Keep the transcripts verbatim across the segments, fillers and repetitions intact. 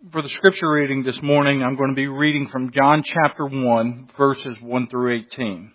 For the scripture reading this morning, I'm going to be reading from John chapter one, verses one through eighteen.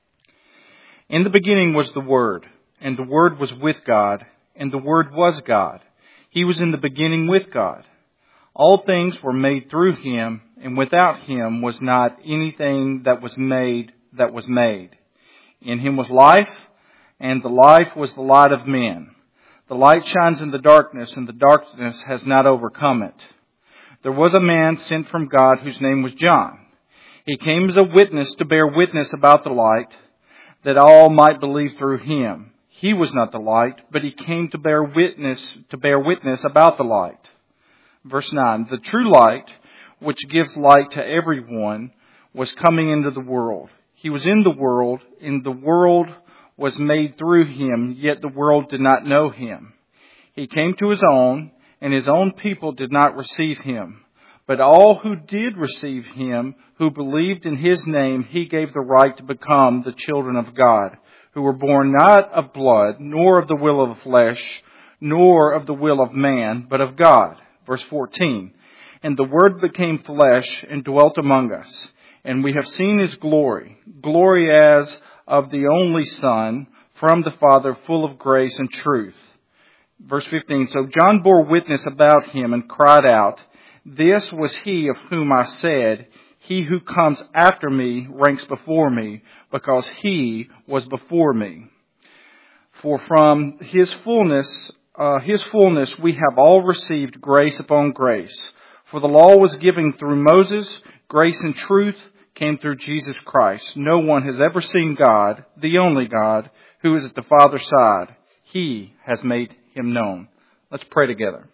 In the beginning was the Word, and the Word was with God, and the Word was God. He was in the beginning with God. All things were made through Him, and without Him was not anything that was made that was made. In Him was life, and the life was the light of men. The light shines in the darkness, and the darkness has not overcome it. There was a man sent from God whose name was John. He came as a witness to bear witness about the light, that all might believe through him. He was not the light, but he came to bear witness to bear witness about the light. Verse nine, the true light, which gives light to everyone, was coming into the world. He was in the world, and the world was made through him, yet the world did not know him. He came to his own, and his own people did not receive him. But all who did receive him, who believed in his name, he gave the right to become the children of God, who were born not of blood, nor of the will of the flesh, nor of the will of man, but of God. Verse fourteen, and the Word became flesh and dwelt among us, and we have seen his glory, glory as of the only Son from the Father, full of grace and truth. Verse fifteen, so John bore witness about him and cried out, this was he of whom I said, he who comes after me ranks before me, because he was before me. For from his fullness, uh, his fullness we have all received grace upon grace. For the law was given through Moses, grace and truth came through Jesus Christ. No one has ever seen God, the only God, who is at the Father's side. He has made him known. Let's pray together.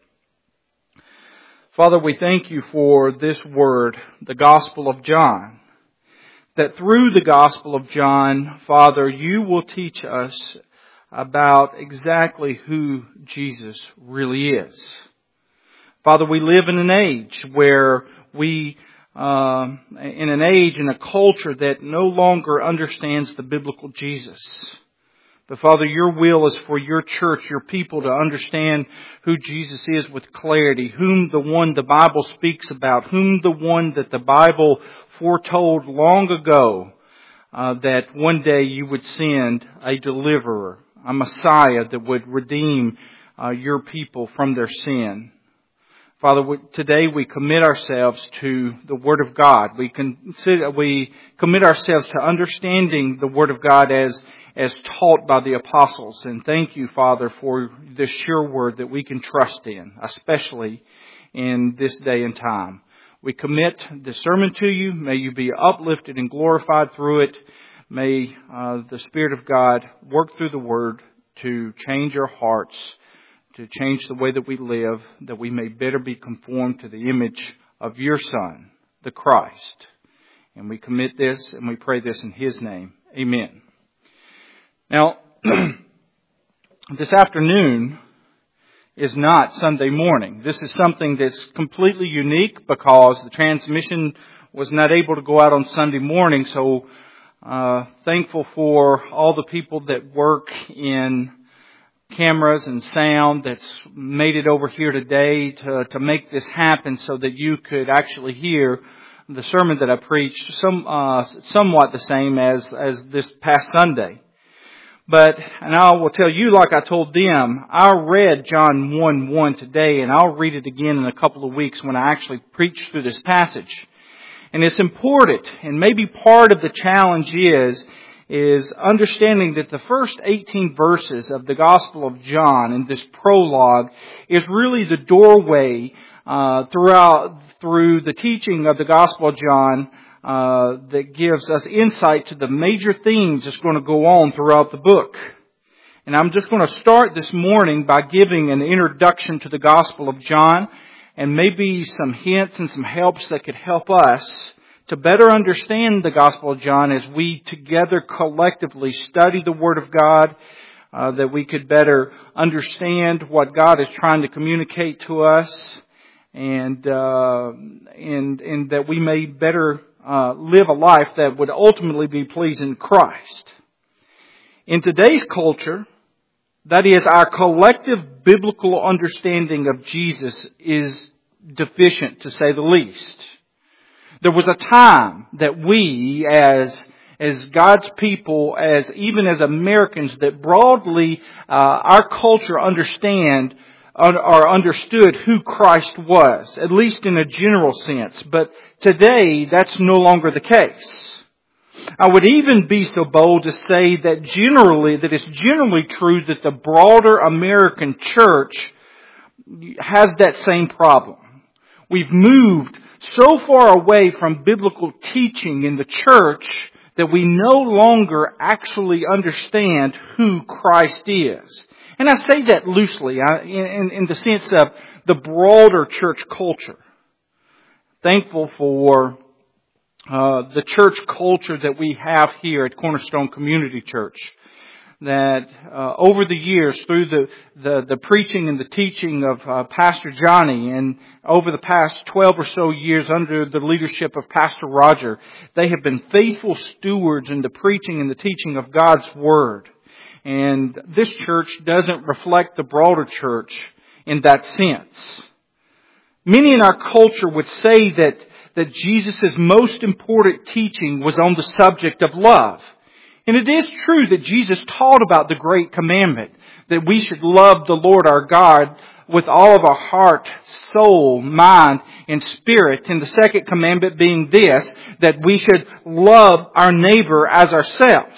Father, we thank you for this word, the Gospel of John. That through the Gospel of John, Father, you will teach us about exactly who Jesus really is. Father, we live in an age where we, uh, in an age and a culture that no longer understands the biblical Jesus. But Father, your will is for your church, your people, to understand who Jesus is with clarity, whom the one the Bible speaks about, whom the one that the Bible foretold long ago uh, that one day you would send a deliverer, a Messiah that would redeem uh, your people from their sin. Father, we, today we commit ourselves to the Word of God. We consider, we commit ourselves to understanding the Word of God as as taught by the apostles. And thank you, Father, for this sure word that we can trust in, especially in this day and time. We commit this sermon to you. May you be uplifted and glorified through it. May uh, the Spirit of God work through the word to change our hearts, to change the way that we live, that we may better be conformed to the image of your Son, the Christ. And we commit this and we pray this in his name. Amen. Now, this afternoon is not Sunday morning. This is something that's completely unique because the transmission was not able to go out on Sunday morning. So, uh, thankful for all the people that work in cameras and sound that's made it over here today to, to make this happen so that you could actually hear the sermon that I preached some, uh, somewhat the same as, as this past Sunday. But, and I will tell you like I told them, I read John one one today, and I'll read it again in a couple of weeks when I actually preach through this passage. And it's important, and maybe part of the challenge is, is understanding that the first eighteen verses of the Gospel of John in this prologue is really the doorway uh, throughout, through the teaching of the Gospel of John Uh, that gives us insight to the major themes that's going to go on throughout the book. And I'm just going to start this morning by giving an introduction to the Gospel of John and maybe some hints and some helps that could help us to better understand the Gospel of John as we together collectively study the Word of God, uh, that we could better understand what God is trying to communicate to us, and uh, and and that we may better Uh, live a life that would ultimately be pleasing to Christ. In today's culture, that is, our collective biblical understanding of Jesus is deficient, to say the least. There was a time that we, as as God's people, as even as Americans, that broadly uh, our culture understand or understood who Christ was, at least in a general sense. But today, that's no longer the case. I would even be so bold to say that generally, that it's generally true that the broader American church has that same problem. We've moved so far away from biblical teaching in the church that we no longer actually understand who Christ is. And I say that loosely, in, in the sense of the broader church culture. Thankful for uh, the church culture that we have here at Cornerstone Community Church. That uh, over the years, through the, the, the preaching and the teaching of uh, Pastor Johnny, and over the past twelve or so years under the leadership of Pastor Roger, they have been faithful stewards in the preaching and the teaching of God's Word. And this church doesn't reflect the broader church in that sense. Many in our culture would say that, that Jesus' most important teaching was on the subject of love. And it is true that Jesus taught about the great commandment, that we should love the Lord our God with all of our heart, soul, mind, and spirit. And the second commandment being this, that we should love our neighbor as ourselves.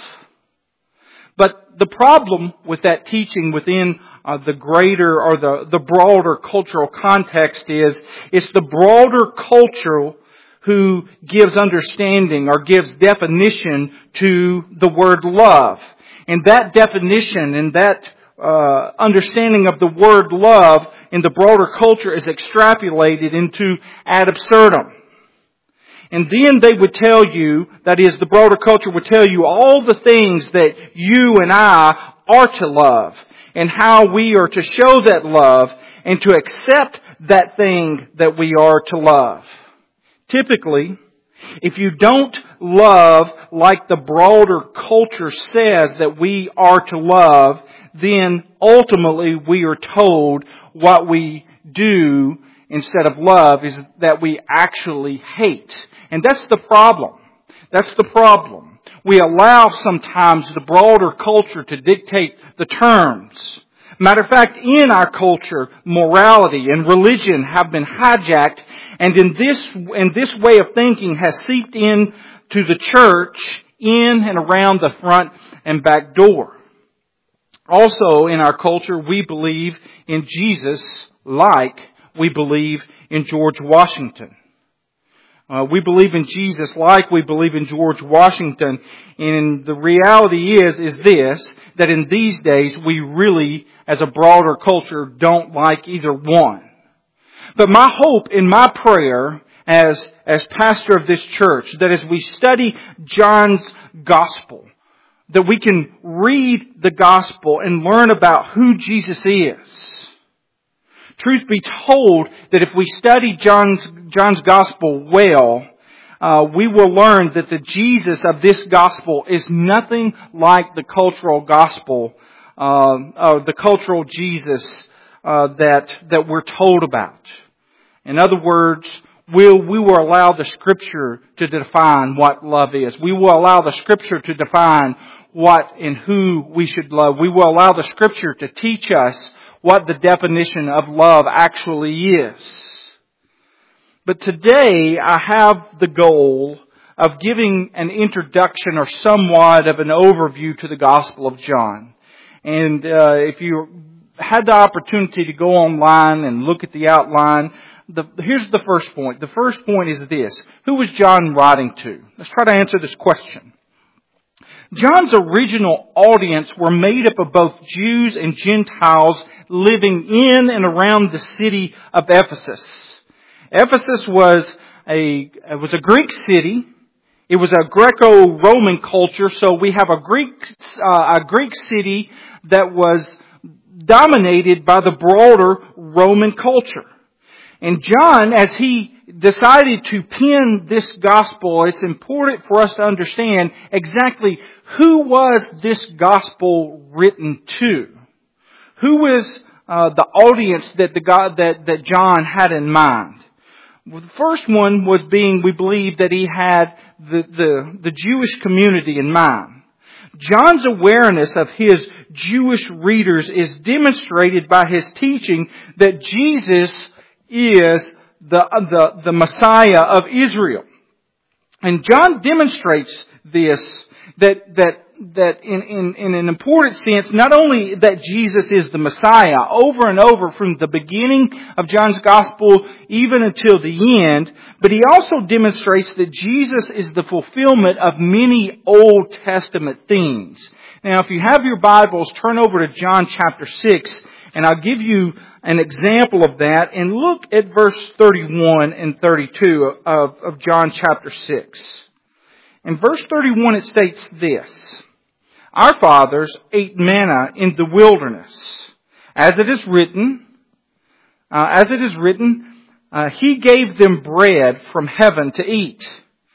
But the problem with that teaching within uh, the greater or the, the broader cultural context is, it's the broader cultural who gives understanding or gives definition to the word love. And that definition and that uh, understanding of the word love in the broader culture is extrapolated into ad absurdum. And then they would tell you, that is, the broader culture would tell you all the things that you and I are to love, and how we are to show that love and to accept that thing that we are to love. Typically, if you don't love like the broader culture says that we are to love, then ultimately we are told what we do instead of love is that we actually hate. And that's the problem. That's the problem. We allow sometimes the broader culture to dictate the terms. Matter of fact, in our culture, morality and religion have been hijacked, and in this, in this way of thinking has seeped in to the church in and around the front and back door. Also in our culture, we believe in Jesus like we believe in George Washington. Uh, we believe in Jesus like we believe in George Washington. And the reality is, is this, that in these days we really, as a broader culture, don't like either one. But my hope and my prayer as, as pastor of this church, that as we study John's Gospel, that we can read the Gospel and learn about who Jesus is. Truth be told, that if we study John's, John's Gospel well, uh, we will learn that the Jesus of this Gospel is nothing like the cultural Gospel, uh, uh, the cultural Jesus uh, that that we're told about. In other words, we'll, we will allow the Scripture to define what love is. We will allow the Scripture to define what and who we should love. We will allow the Scripture to teach us what the definition of love actually is. But today I have the goal of giving an introduction or somewhat of an overview to the Gospel of John. And uh, if you had the opportunity to go online and look at the outline, the, here's the first point. The first point is this. Who was John writing to? Let's try to answer this question. John's original audience were made up of both Jews and Gentiles living in and around the city of Ephesus. Ephesus was a, it was a Greek city. It was a Greco-Roman culture, so we have a Greek, uh, a Greek city that was dominated by the broader Roman culture. And John, as he decided to pen this gospel, it's important for us to understand exactly who was this gospel written to. Who was uh, the audience that the God that, that John had in mind? Well, the first one was being, we believe that he had the, the, the Jewish community in mind. John's awareness of his Jewish readers is demonstrated by his teaching that Jesus is the, the, the Messiah of Israel. And John demonstrates this, that, that, that in, in, in an important sense, not only that Jesus is the Messiah over and over from the beginning of John's Gospel even until the end, but he also demonstrates that Jesus is the fulfillment of many Old Testament themes. Now, if you have your Bibles, turn over to John chapter six, and I'll give you an example of that, and look at verse thirty-one and thirty-two of, of John chapter six. In verse thirty-one it states this: Our fathers ate manna in the wilderness, as it is written, uh, as it is written, uh, He gave them bread from heaven to eat.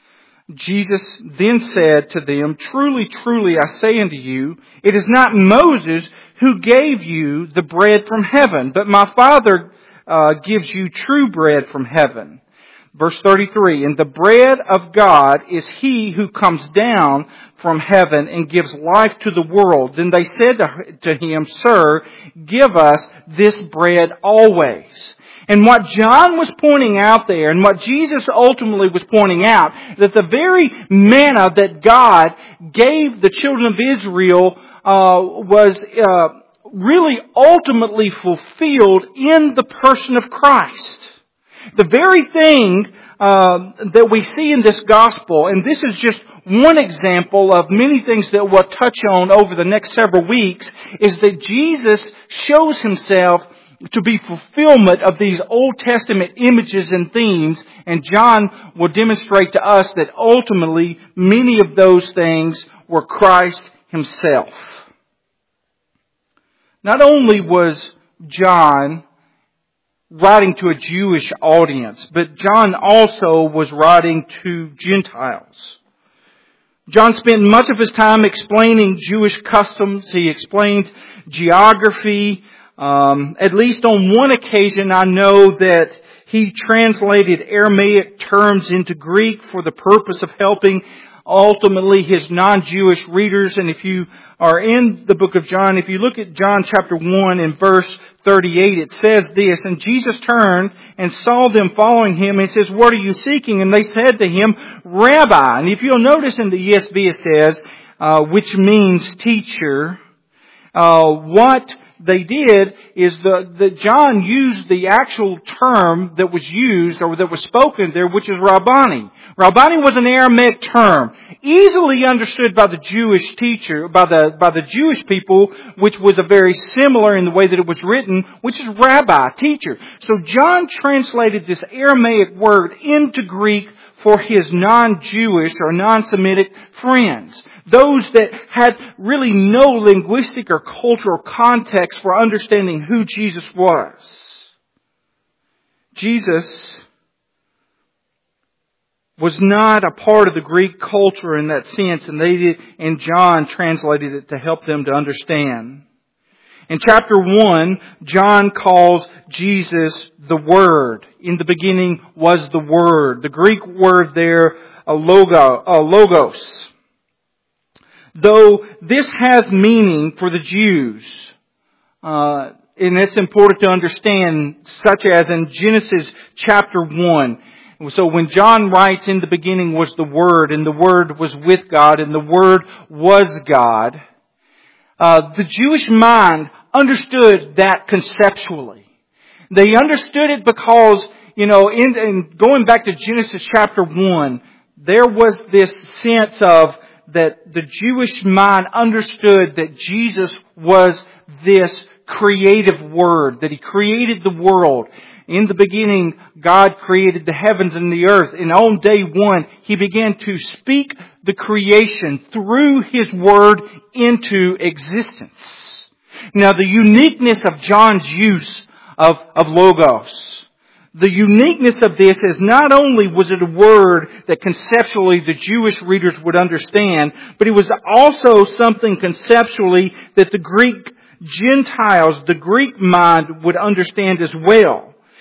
Jesus then said to them, Truly, truly, I say unto you, it is not Moses who gave you the bread from heaven, but my Father uh, gives you true bread from heaven. Verse thirty-three, And the bread of God is He who comes down from heaven and gives life to the world. Then they said to, to Him, Sir, give us this bread always. And what John was pointing out there, and what Jesus ultimately was pointing out, that the very manna that God gave the children of Israel uh, was uh, really ultimately fulfilled in the person of Christ. The very thing uh, that we see in this gospel, and this is just one example of many things that we'll touch on over the next several weeks, is that Jesus shows Himself to be fulfillment of these Old Testament images and themes, and John will demonstrate to us that ultimately many of those things were Christ Himself. Not only was John writing to a Jewish audience, but John also was writing to Gentiles. John spent much of his time explaining Jewish customs. He explained geography. Um, at least on one occasion, I know that he translated Aramaic terms into Greek for the purpose of helping ultimately his non-Jewish readers. And if you are in the book of John, if you look at John chapter one and verse thirty-eight, it says this, And Jesus turned and saw them following Him, and He says, What are you seeking? And they said to Him, Rabbi. And if you'll notice in the E S V it says, uh, which means teacher, uh, what they did is the, the John used the actual term that was used or that was spoken there, which is Rabbani. Rabbani was an Aramaic term, easily understood by the Jewish teacher, by the by the Jewish people, which was a very similar in the way that it was written, which is rabbi, teacher. So John translated this Aramaic word into Greek for his non-Jewish or non-Semitic friends. Those that had really no linguistic or cultural context for understanding who Jesus was. Jesus was not a part of the Greek culture in that sense, and they did, and John translated it to help them to understand. In chapter one, John calls Jesus the Word. In the beginning was the Word. The Greek word there, a logo, a logos. Though this has meaning for the Jews, uh, and it's important to understand, such as in Genesis chapter one. So when John writes, in the beginning was the Word, and the Word was with God, and the Word was God, uh, the Jewish mind understood that conceptually. They understood it because, you know, in, in going back to Genesis chapter one, there was this sense of that the Jewish mind understood that Jesus was this creative Word, that He created the world. In the beginning, God created the heavens and the earth. And on day one, He began to speak the creation through His Word into existence. Now, the uniqueness of John's use of, of logos, the uniqueness of this is not only was it a word that conceptually the Jewish readers would understand, but it was also something conceptually that the Greek Gentiles, the Greek mind, would understand as well.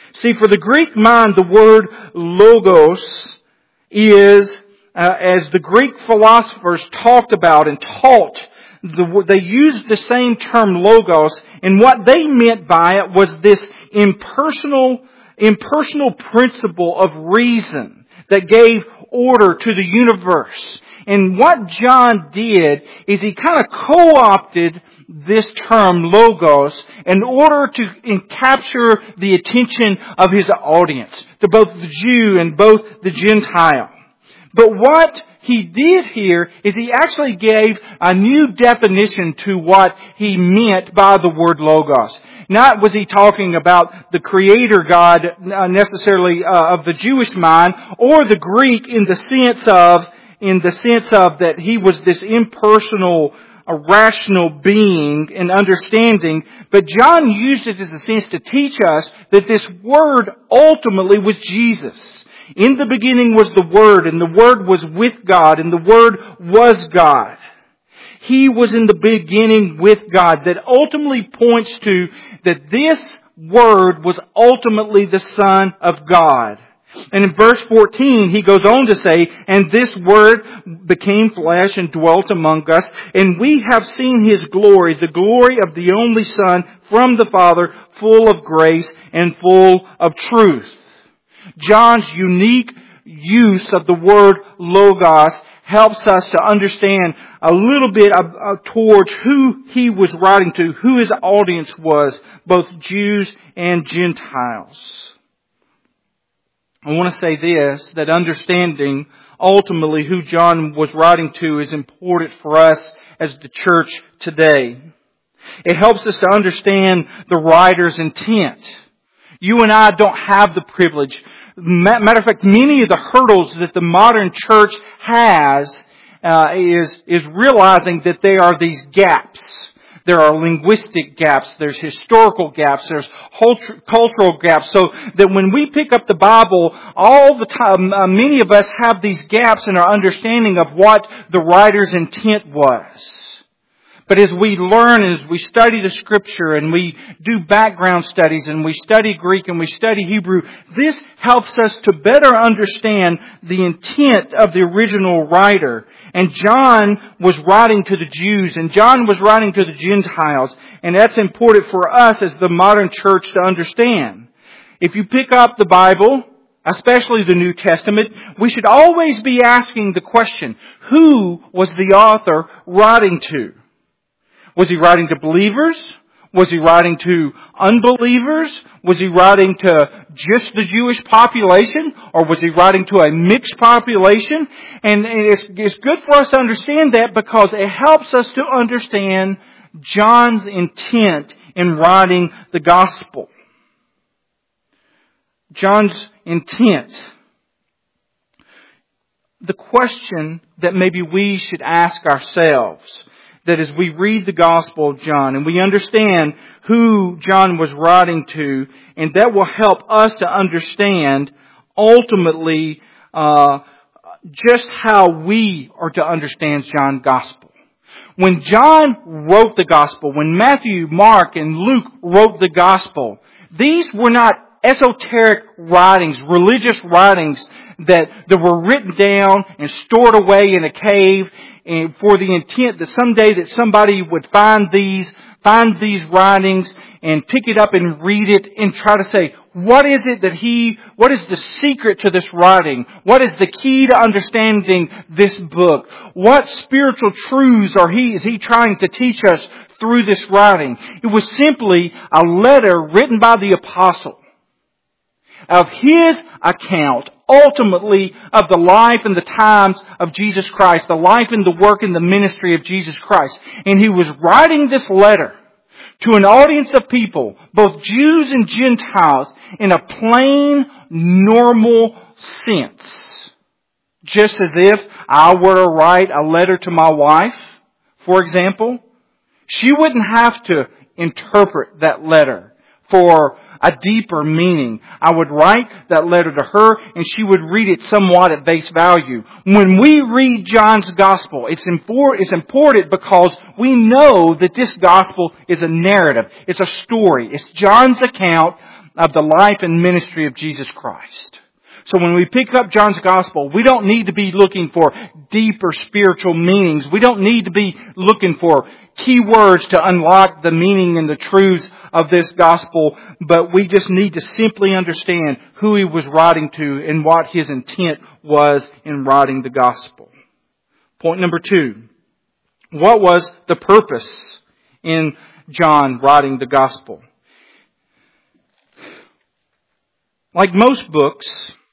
See, for the Greek mind, the word logos is, uh, as the Greek philosophers talked about and taught, the, they used the same term logos, and what they meant by it was this impersonal, impersonal principle of reason that gave order to the universe. And what John did is he kind of co-opted this term logos in order to capture the attention of his audience, to both the Jew and both the Gentile. But what he did here is he actually gave a new definition to what he meant by the word logos. Not was he talking about the Creator God necessarily uh, of the Jewish mind, or the Greek in the sense of in the sense of that he was this impersonal, a rational being and understanding, but John used it as a sense to teach us that this Word ultimately was Jesus. In the beginning was the Word, and the Word was with God, and the Word was God. He was in the beginning with God. That ultimately points to that this Word was ultimately the Son of God. And in verse fourteen, he goes on to say, "And this Word became flesh and dwelt among us, and we have seen His glory, the glory of the only Son from the Father, full of grace and full of truth." John's unique use of the word logos helps us to understand a little bit of, uh, towards who he was writing to, who his audience was, both Jews and Gentiles. I want to say this, that understanding ultimately who John was writing to is important for us as the church today. It helps us to understand the writer's intent. You and I don't have the privilege. Matter of fact, many of the hurdles that the modern church has uh, is is realizing that there are these gaps. There are linguistic gaps, there's historical gaps, there's cultural gaps. So that when we pick up the Bible, all the time, uh, many of us have these gaps in our understanding of what the writer's intent was. But as we learn, as we study the Scripture and we do background studies and we study Greek and we study Hebrew, this helps us to better understand the intent of the original writer. And John was writing to the Jews and John was writing to the Gentiles. And that's important for us as the modern church to understand. If you pick up the Bible, especially the New Testament, we should always be asking the question, who was the author writing to? Was he writing to believers? Was he writing to unbelievers? Was he writing to just the Jewish population? Or was he writing to a mixed population? And it's, it's good for us to understand that because it helps us to understand John's intent in writing the gospel. John's intent. The question that maybe we should ask ourselves, that as we read the Gospel of John and we understand who John was writing to, and that will help us to understand ultimately uh, just how we are to understand John's Gospel. When John wrote the Gospel, when Matthew, Mark, and Luke wrote the Gospel, these were not esoteric writings, religious writings that, that were written down and stored away in a cave and for the intent that someday that somebody would find these, find these writings and pick it up and read it and try to say, what is it that he, what is the secret to this writing? What is the key to understanding this book? What spiritual truths are he, is he trying to teach us through this writing? It was simply a letter written by the apostle of his account, ultimately, of the life and the times of Jesus Christ, the life and the work and the ministry of Jesus Christ. And he was writing this letter to an audience of people, both Jews and Gentiles, in a plain, normal sense. Just as if I were to write a letter to my wife, for example, she wouldn't have to interpret that letter for a deeper meaning. I would write that letter to her and she would read it somewhat at face value. When we read John's Gospel, it's important, it's important because we know that this Gospel is a narrative. It's a story. It's John's account of the life and ministry of Jesus Christ. So when we pick up John's Gospel, we don't need to be looking for deeper spiritual meanings. We don't need to be looking for key words to unlock the meaning and the truths of this Gospel, but we just need to simply understand who he was writing to and what his intent was in writing the Gospel. Point number two. What was the purpose in John writing the Gospel? Like most books,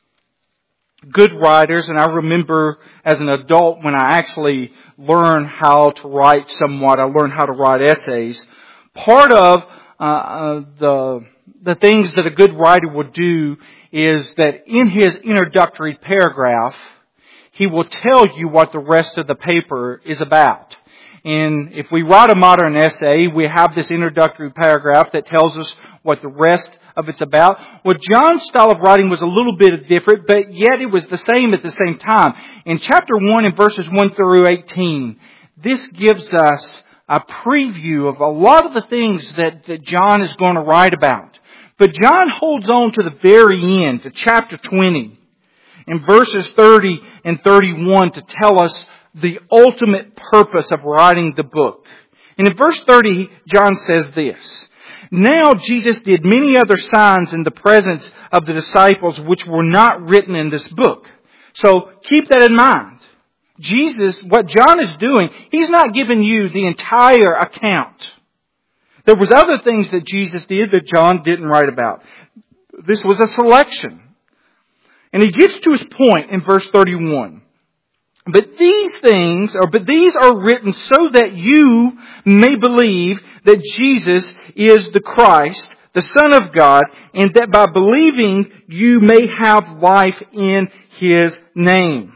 good writers, and I remember as an adult when I actually learned how to write somewhat, I learned how to write essays. Part of uh, uh, the the things that a good writer would do is that in his introductory paragraph, he will tell you what the rest of the paper is about. And if we write a modern essay, we have this introductory paragraph that tells us what the rest of it's about. Well, John's style of writing was a little bit different, but yet it was the same at the same time. In chapter one, in verses one through eighteen, this gives us a preview of a lot of the things that, that John is going to write about. But John holds on to the very end, to chapter twenty, in verses thirty and thirty-one, to tell us the ultimate purpose of writing the book. And in verse thirty, John says this: "Now Jesus did many other signs in the presence of the disciples which were not written in this book." So keep that in mind. Jesus, what John is doing, he's not giving you the entire account. There was other things that Jesus did that John didn't write about. This was a selection. And he gets to his point in verse thirty-one. "But these things, or but these are written so that you may believe that Jesus is the Christ, the Son of God, and that by believing you may have life in His name."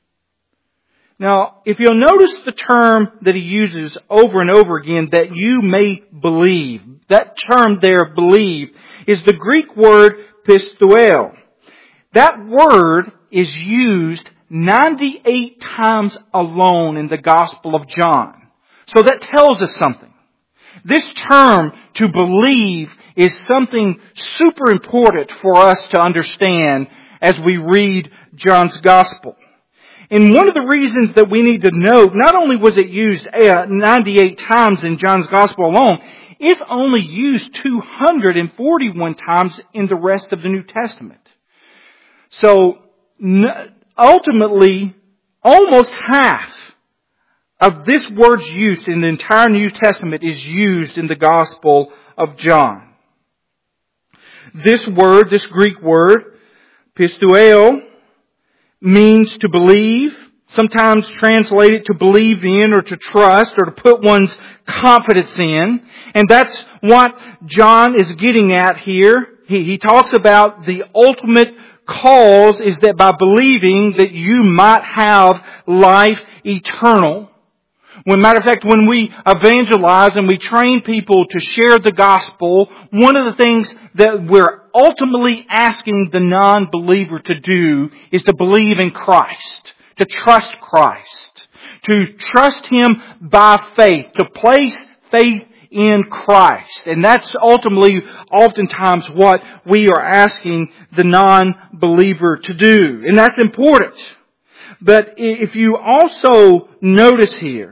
Now, if you'll notice the term that he uses over and over again, that you may believe. That term there, believe, is the Greek word pisteuo. That word is used ninety-eight times alone in the Gospel of John. So that tells us something. This term, to believe, is something super important for us to understand as we read John's Gospel. And one of the reasons that we need to know, not only was it used ninety-eight times in John's Gospel alone, it's only used two hundred forty-one times in the rest of the New Testament. So, ultimately, almost half of this word's use in the entire New Testament is used in the Gospel of John. This word, this Greek word, pisteuo, means to believe, sometimes translated to believe in or to trust or to put one's confidence in. And that's what John is getting at here. He, he talks about the ultimate cause is that by believing that you might have life eternal. When, matter of fact, when we evangelize and we train people to share the gospel, one of the things that we're ultimately asking the non-believer to do is to believe in Christ, to trust Christ, to trust Him by faith, to place faith in Christ. And that's ultimately oftentimes what we are asking the non-believer to do. And that's important. But if you also notice here,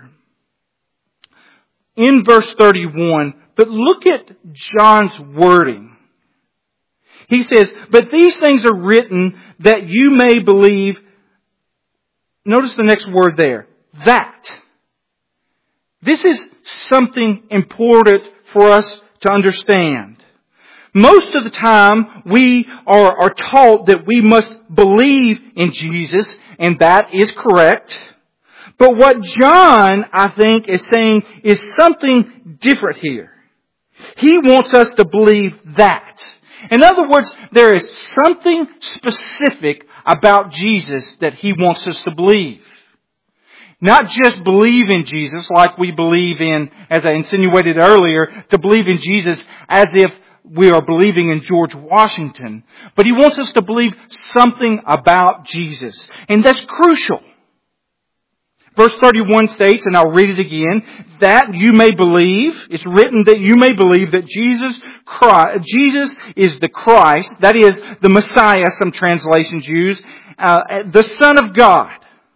in verse thirty-one, but look at John's wording. He says, "But these things are written that you may believe." Notice the next word there. That. This is something important for us to understand. Most of the time, we are, are taught that we must believe in Jesus, and that is correct. But what John, I think, is saying is something different here. He wants us to believe that. In other words, there is something specific about Jesus that He wants us to believe. Not just believe in Jesus like we believe in, as I insinuated earlier, to believe in Jesus as if we are believing in George Washington. But He wants us to believe something about Jesus. And that's crucial. Verse thirty-one states, and I'll read it again, that you may believe, it's written that you may believe that Jesus Christ, Jesus is the Christ, that is the Messiah, some translations use, uh, the Son of God.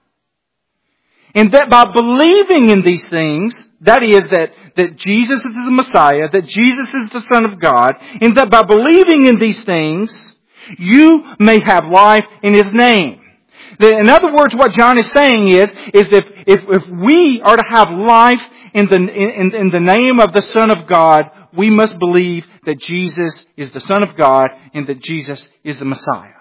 And that by believing in these things, that is that, that Jesus is the Messiah, that Jesus is the Son of God, and that by believing in these things, you may have life in His name. In other words, what John is saying is, is that if, if we are to have life in the, in, in the name of the Son of God, we must believe that Jesus is the Son of God and that Jesus is the Messiah.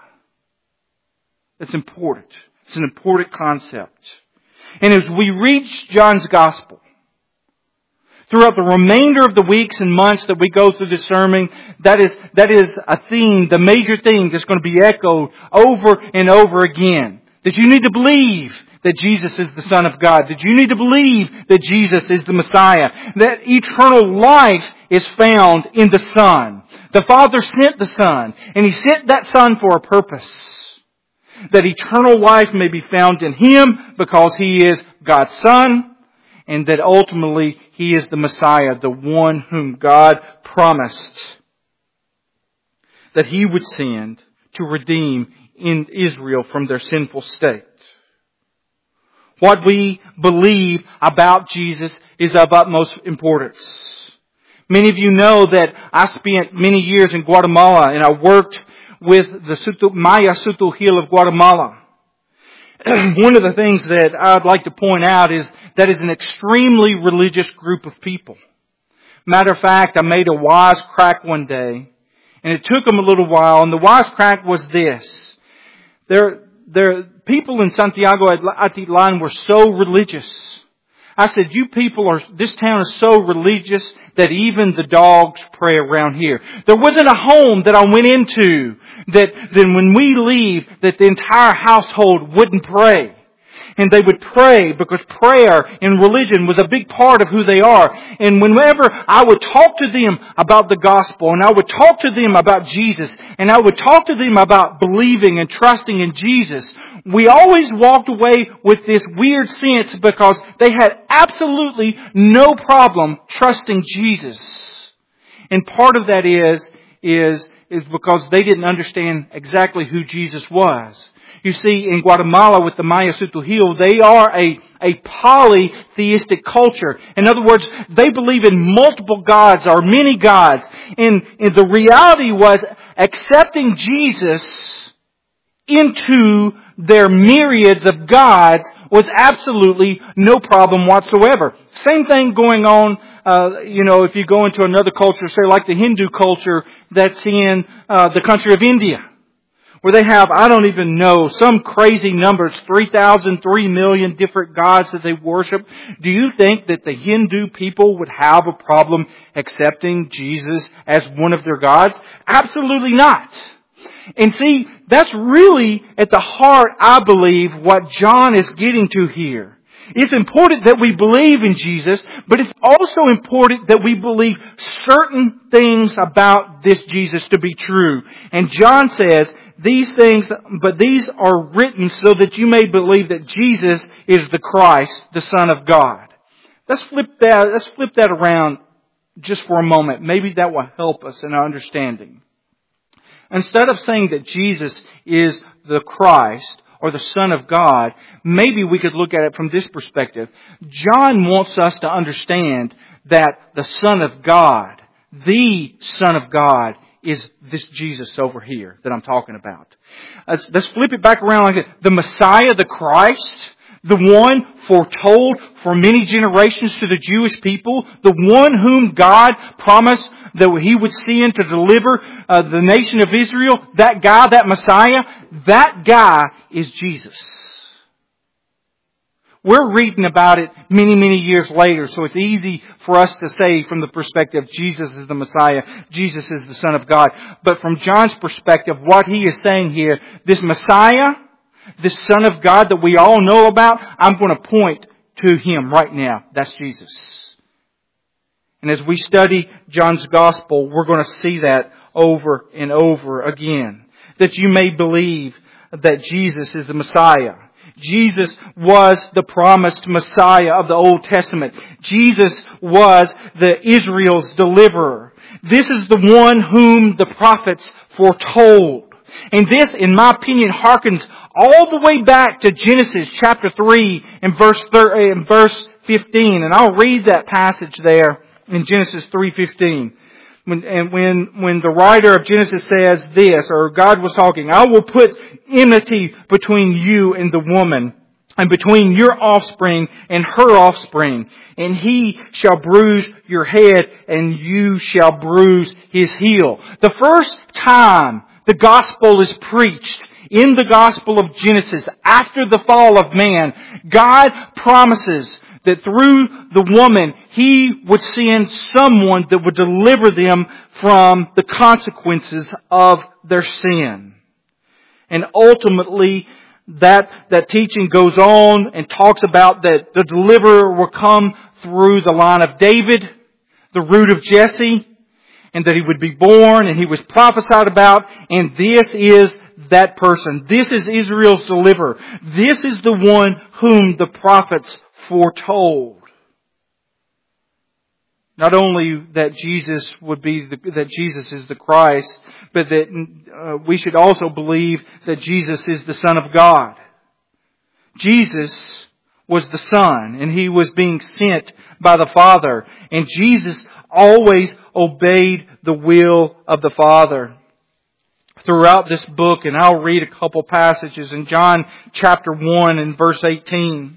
That's important. It's an important concept. And as we reach John's Gospel, throughout the remainder of the weeks and months that we go through this sermon, that is, that is a theme, the major theme that's going to be echoed over and over again. That you need to believe that Jesus is the Son of God. That you need to believe that Jesus is the Messiah. That eternal life is found in the Son. The Father sent the Son, and He sent that Son for a purpose. That eternal life may be found in Him because He is God's Son, and that ultimately He is the Messiah, the one whom God promised that He would send to redeem in Israel from their sinful state. What we believe about Jesus is of utmost importance. Many of you know that I spent many years in Guatemala and I worked with the Maya Sutu of Guatemala. One of the things that I'd like to point out is that is an extremely religious group of people. Matter of fact, I made a wise crack one day, and it took them a little while, and the wise crack was this. There, there, people in Santiago Atitlan were so religious. I said, you people are, this town is so religious that even the dogs pray around here. There wasn't a home that I went into that then when we leave that the entire household wouldn't pray. And they would pray because prayer and religion was a big part of who they are. And whenever I would talk to them about the gospel and I would talk to them about Jesus and I would talk to them about believing and trusting in Jesus, we always walked away with this weird sense because they had absolutely no problem trusting Jesus. And part of that is, is, is because they didn't understand exactly who Jesus was. You see, in Guatemala with the Maya Sutu, they are a, a polytheistic culture. In other words, they believe in multiple gods or many gods. And, and the reality was accepting Jesus into their myriads of gods was absolutely no problem whatsoever. Same thing going on, uh, you know, if you go into another culture, say like the Hindu culture that's in uh, the country of India. Where they have, I don't even know, some crazy numbers, three thousand, three million different gods that they worship. Do you think that the Hindu people would have a problem accepting Jesus as one of their gods? Absolutely not. And see, that's really at the heart, I believe, what John is getting to here. It's important that we believe in Jesus, but it's also important that we believe certain things about this Jesus to be true. And John says, these things, but these are written so that you may believe that Jesus is the Christ, the Son of God. Let's flip that, let's flip that around just for a moment. Maybe that will help us in our understanding. Instead of saying that Jesus is the Christ, or the Son of God, maybe we could look at it from this perspective. John wants us to understand that the Son of God, the Son of God, is this Jesus over here that I'm talking about. Let's, let's flip it back around like this. The Messiah, the Christ, the one foretold for many generations to the Jewish people, the one whom God promised that He would send to deliver uh, the nation of Israel, that guy, that Messiah, that guy is Jesus. We're reading about it many, many years later, so it's easy for us to say from the perspective Jesus is the Messiah, Jesus is the Son of God. But from John's perspective, what he is saying here, this Messiah, this Son of God that we all know about, I'm going to point to Him right now. That's Jesus. And as we study John's Gospel, we're going to see that over and over again. That you may believe that Jesus is the Messiah. Jesus was the promised Messiah of the Old Testament. Jesus was the Israel's deliverer. This is the one whom the prophets foretold. And this, in my opinion, harkens all the way back to Genesis chapter three and verse thirty, and verse fifteen. And I'll read that passage there in Genesis three fifteen. When, and when, when the writer of Genesis says this, or God was talking, I will put enmity between you and the woman, and between your offspring and her offspring, and he shall bruise your head, and you shall bruise his heel. The first time the gospel is preached in the Gospel of Genesis, after the fall of man, God promises that through the woman, He would send someone that would deliver them from the consequences of their sin. And ultimately, that, that teaching goes on and talks about that the deliverer will come through the line of David, the root of Jesse, and that He would be born, and He was prophesied about, and this is that person. This is Israel's deliverer. This is the one whom the prophets foretold. Not only that Jesus would be the, that Jesus is the Christ, but that uh, we should also believe that Jesus is the Son of God. Jesus was the Son, and He was being sent by the Father, and Jesus always obeyed the will of the Father. Throughout this book, and I'll read a couple passages in John chapter one and verse eighteen.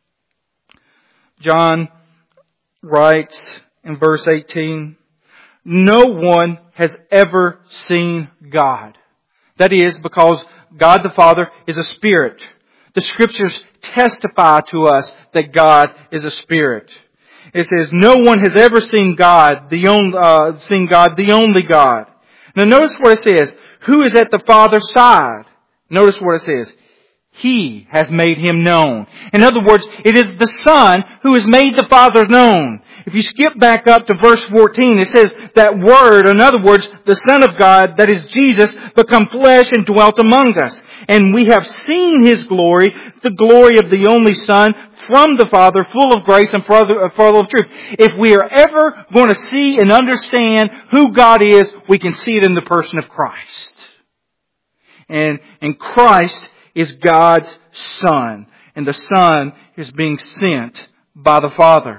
John writes in verse eighteen, no one has ever seen God. That is because God the Father is a Spirit. The Scriptures testify to us that God is a Spirit. It says, no one has ever seen God, the only, uh, seen God, the only God. Now notice what it says. Who is at the Father's side? Notice what it says. He has made Him known. In other words, it is the Son who has made the Father known. If you skip back up to verse fourteen, it says that Word, in other words, the Son of God, that is Jesus, become flesh and dwelt among us. And we have seen His glory, the glory of the only Son from the Father, full of grace and full of truth. If we are ever going to see and understand who God is, we can see it in the person of Christ. And, and Christ is God's Son. And the Son is being sent by the Father.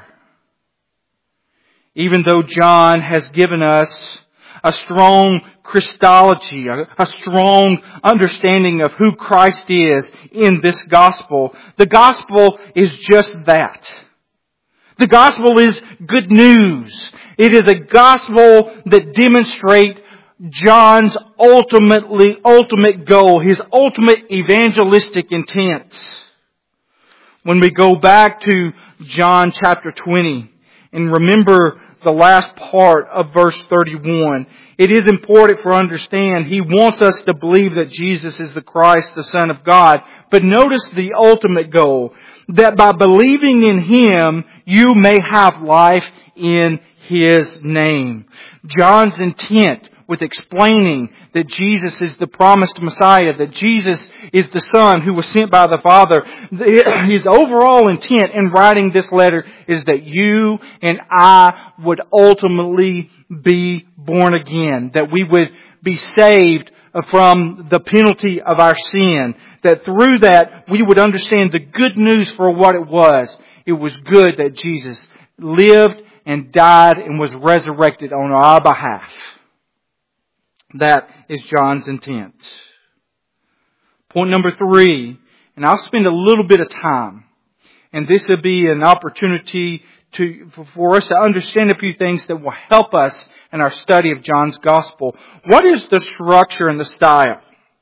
Even though John has given us a strong Christology, a, a strong understanding of who Christ is in this gospel, the gospel is just that. The gospel is good news. It is a gospel that demonstrates John's ultimately, ultimate goal, his ultimate evangelistic intent. When we go back to John chapter twenty and remember the last part of verse thirty-one, it is important for us to understand He wants us to believe that Jesus is the Christ, the Son of God. But notice the ultimate goal, that by believing in Him, you may have life in His name. John's intent with explaining that Jesus is the promised Messiah, that Jesus is the Son who was sent by the Father. His overall intent in writing this letter is that you and I would ultimately be born again, that we would be saved from the penalty of our sin, that through that we would understand the good news for what it was. It was good that Jesus lived and died and was resurrected on our behalf. That is John's intent. Point number three, and I'll spend a little bit of time, and this will be an opportunity to, for us to understand a few things that will help us in our study of John's Gospel. What is the structure and the style?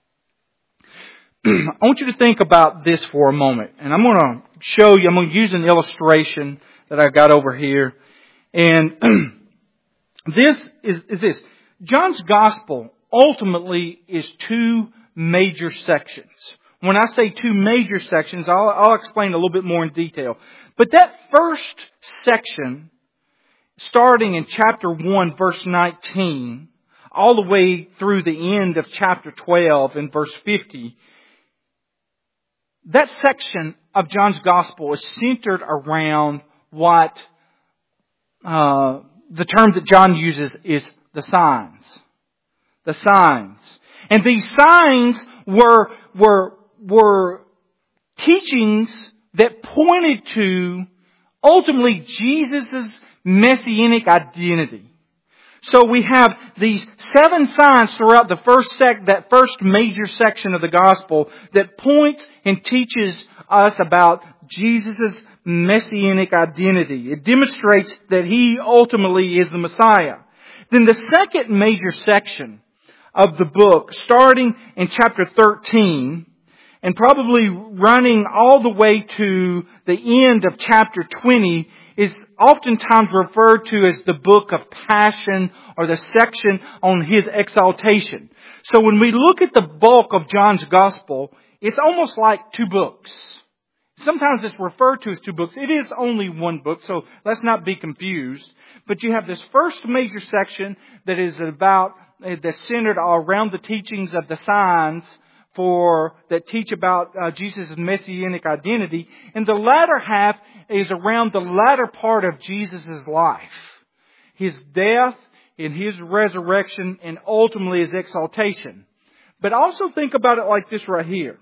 I want you to think about this for a moment, and I'm going to show you, I'm going to use an illustration that I've got over here, and this is, is this. John's Gospel ultimately is two major sections. When I say two major sections, I'll, I'll explain a little bit more in detail. But that first section, starting in chapter one, verse nineteen, all the way through the end of chapter twelve and verse fifty, that section of John's Gospel is centered around what uh, the term that John uses is the signs. The signs. And these signs were, were, were teachings that pointed to ultimately Jesus' messianic identity. So we have these seven signs throughout the first sec, that first major section of the gospel that points and teaches us about Jesus' messianic identity. It demonstrates that He ultimately is the Messiah. Then the second major section of the book, starting in chapter thirteen, and probably running all the way to the end of chapter twenty, is oftentimes referred to as the book of Passion or the section on His exaltation. So when we look at the bulk of John's Gospel, it's almost like two books. Sometimes it's referred to as two books. It is only one book, so let's not be confused. But you have this first major section that is about, that's centered around the teachings of the signs for that teach about uh, Jesus' messianic identity. And the latter half is around the latter part of Jesus' life. His death and His resurrection and ultimately His exaltation. But also think about it like this right here.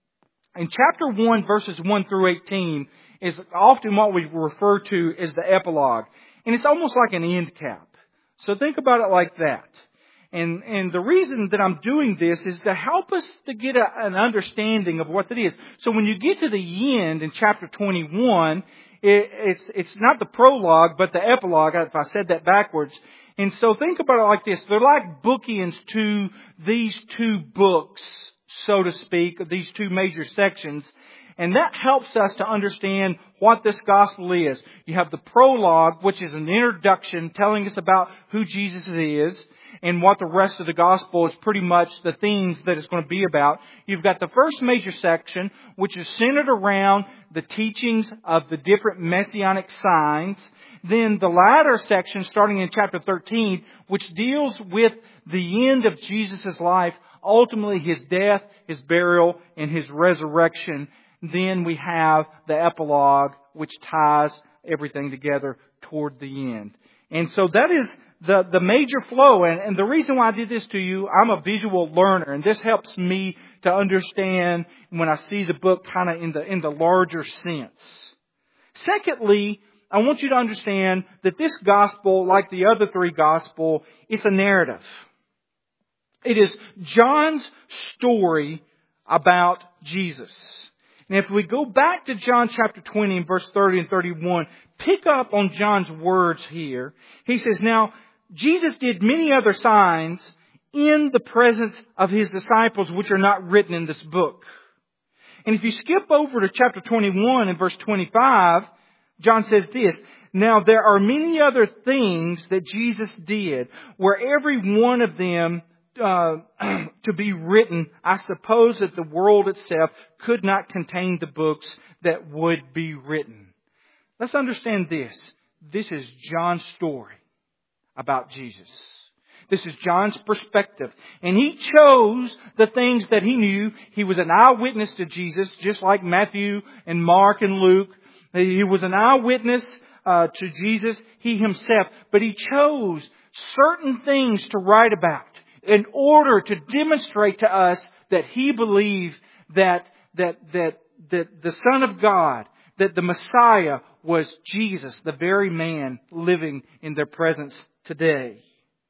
In chapter one, verses one through eighteen is often what we refer to as the epilogue. And it's almost like an end cap. So think about it like that. And, and the reason that I'm doing this is to help us to get a, an understanding of what it is. So when you get to the end in chapter twenty-one, it, it's, it's not the prologue, but the epilogue, if I said that backwards. And so think about it like this. They're like bookends to these two books, so to speak, these two major sections. And that helps us to understand what this gospel is. You have the prologue, which is an introduction telling us about who Jesus is and what the rest of the gospel is pretty much the themes that it's going to be about. You've got the first major section, which is centered around the teachings of the different messianic signs. Then the latter section, starting in chapter thirteen, which deals with the end of Jesus' life, ultimately His death, His burial, and His resurrection. Then we have the epilogue, which ties everything together toward the end. And so that is the, the major flow. And, and the reason why I did this to you, I'm a visual learner, and this helps me to understand when I see the book kind of in the, in the larger sense. Secondly, I want you to understand that this gospel, like the other three gospel, it's a narrative. It is John's story about Jesus. And if we go back to John chapter twenty and verse thirty and thirty-one, pick up on John's words here. He says, now, Jesus did many other signs in the presence of His disciples, which are not written in this book. And if you skip over to chapter twenty-one and verse twenty-five, John says this, now there are many other things that Jesus did, where every one of them Uh, to be written, I suppose that the world itself could not contain the books that would be written. Let's understand this. This is John's story about Jesus. This is John's perspective. And he chose the things that he knew. He was an eyewitness to Jesus, just like Matthew and Mark and Luke. He was an eyewitness uh, to Jesus, he himself. But he chose certain things to write about in order to demonstrate to us that he believed that, that, that, that the Son of God, that the Messiah was Jesus, the very man living in their presence today.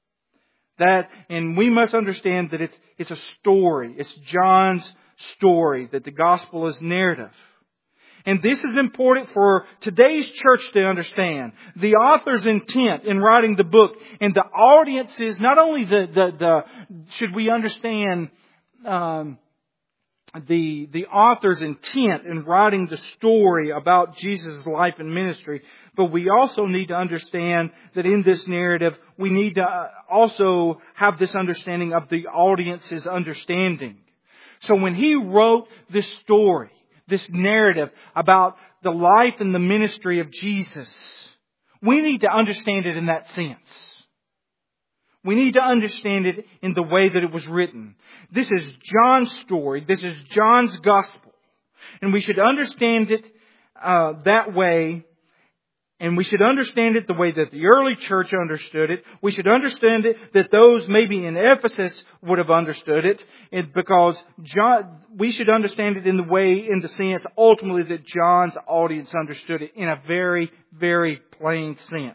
That, and we must understand that it's, it's a story. It's John's story, that the gospel is narrative. And this is important for today's church to understand. The author's intent in writing the book and the audience's, not only the, the, the should we understand um, the, the author's intent in writing the story about Jesus' life and ministry, but we also need to understand that in this narrative, we need to also have this understanding of the audience's understanding. So when he wrote this story, this narrative about the life and the ministry of Jesus, we need to understand it in that sense. We need to understand it in the way that it was written. This is John's story. This is John's gospel. And we should understand it uh, that way. And we should understand it the way that the early church understood it. We should understand it that those maybe in Ephesus would have understood it. And because John, we should understand it in the way, in the sense, ultimately, that John's audience understood it in a very, very plain sense.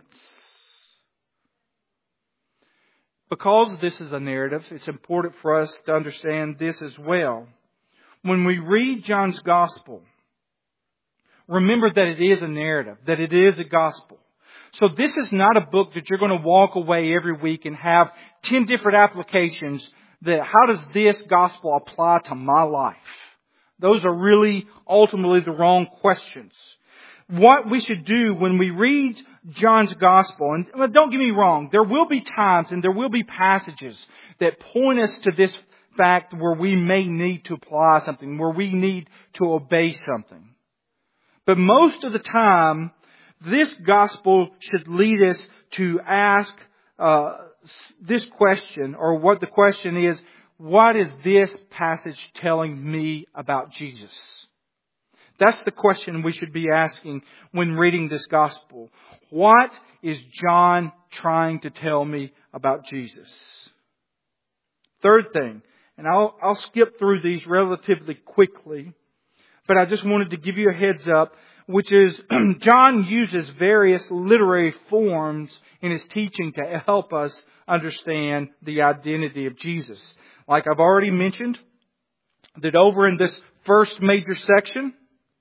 Because this is a narrative, it's important for us to understand this as well. When we read John's Gospel, remember that it is a narrative, that it is a gospel. So this is not a book that you're going to walk away every week and have ten different applications that how does this gospel apply to my life? Those are really ultimately the wrong questions. What we should do when we read John's Gospel, and well, don't get me wrong, there will be times and there will be passages that point us to this fact where we may need to apply something, where we need to obey something. But most of the time, this gospel should lead us to ask uh, this question, or what the question is, what is this passage telling me about Jesus? That's the question we should be asking when reading this gospel. What is John trying to tell me about Jesus? Third thing, and I'll, I'll skip through these relatively quickly, but I just wanted to give you a heads up, which is John uses various literary forms in his teaching to help us understand the identity of Jesus. Like I've already mentioned, that over in this first major section,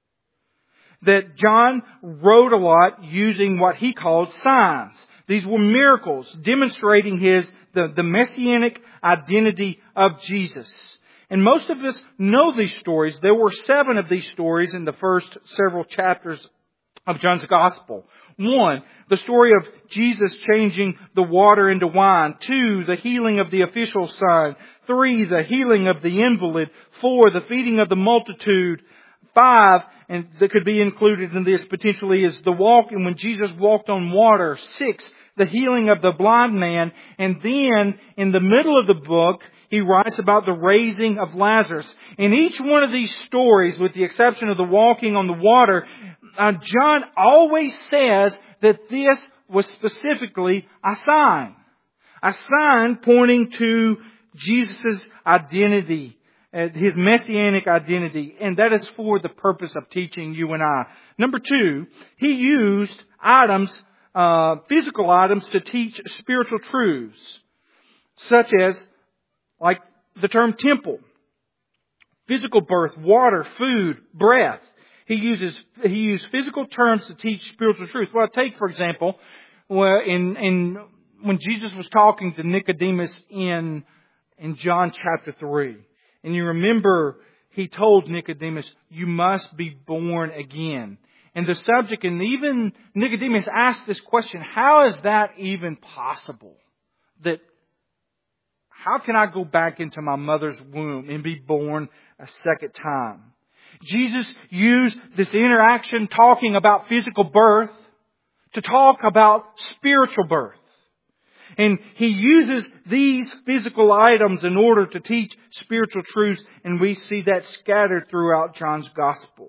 that John wrote a lot using what he called signs. These were miracles demonstrating his the, the messianic identity of Jesus. And most of us know these stories. There were seven of these stories in the first several chapters of John's Gospel. One, the story of Jesus changing the water into wine. Two, the healing of the official son. Three, the healing of the invalid. Four, the feeding of the multitude. Five, and that could be included in this potentially, is the walk, and when Jesus walked on water. Six, the healing of the blind man. And then, in the middle of the book, he writes about the raising of Lazarus. In each one of these stories, with the exception of the walking on the water, uh, John always says that this was specifically a sign. A sign pointing to Jesus' identity, uh, his messianic identity. And that is for the purpose of teaching you and I. Number two, he used items, uh, physical items to teach spiritual truths, such as like the term temple, physical birth, water, food, breath. He uses he used physical terms to teach spiritual truth. Well, take for example, where in in when Jesus was talking to Nicodemus in in John chapter three, and you remember he told Nicodemus, "You must be born again." And the subject, and even Nicodemus asked this question: how is that even possible? That How can I go back into my mother's womb and be born a second time? Jesus used this interaction talking about physical birth to talk about spiritual birth. And He uses these physical items in order to teach spiritual truths, and we see that scattered throughout John's Gospel.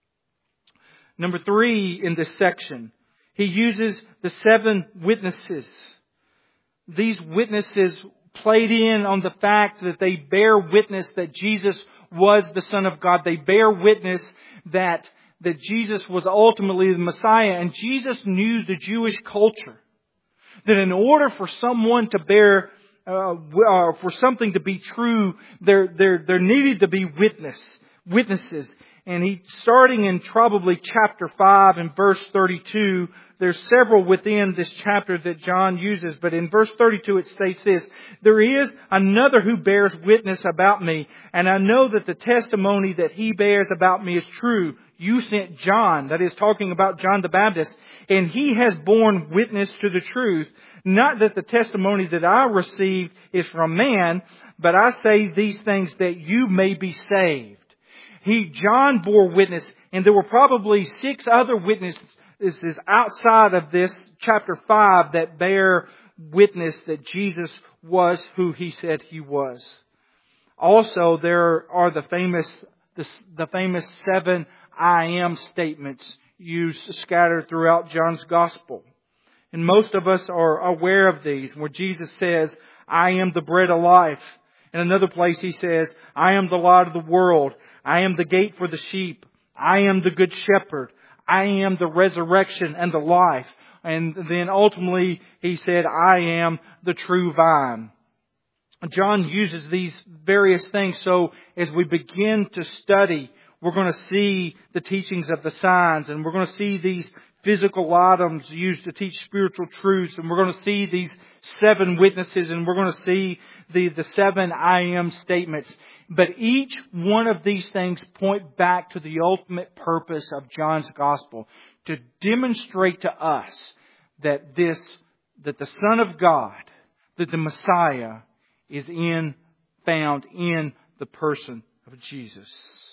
Number three in this section, He uses the seven witnesses. These witnesses played in on the fact that they bear witness that Jesus was the Son of God. They bear witness that, that Jesus was ultimately the Messiah. And Jesus knew the Jewish culture. That in order for someone to bear, uh, uh, for something to be true, there, there, there needed to be witness, witnesses. And he, starting in probably chapter five and verse thirty-two, there's several within this chapter that John uses, but in verse thirty-two it states this: "There is another who bears witness about me, and I know that the testimony that he bears about me is true. You sent John," that is talking about John the Baptist, "and he has borne witness to the truth. Not that the testimony that I received is from man, but I say these things that you may be saved." He, John bore witness, and there were probably six other witnesses outside of this chapter five that bear witness that Jesus was who He said He was. Also, there are the famous the, the famous seven I am statements used scattered throughout John's Gospel. And most of us are aware of these, where Jesus says, I am the bread of life. In another place He says, I am the light of the world. I am the gate for the sheep. I am the good shepherd. I am the resurrection and the life. And then ultimately He said, I am the true vine. John uses these various things, so as we begin to study, we're going to see the teachings of the signs, and we're going to see these physical items used to teach spiritual truths, and we're going to see these seven witnesses, and we're going to see the, the seven I am statements. But each one of these things point back to the ultimate purpose of John's Gospel, to demonstrate to us that this, that the Son of God, that the Messiah is in, found in the person of Jesus.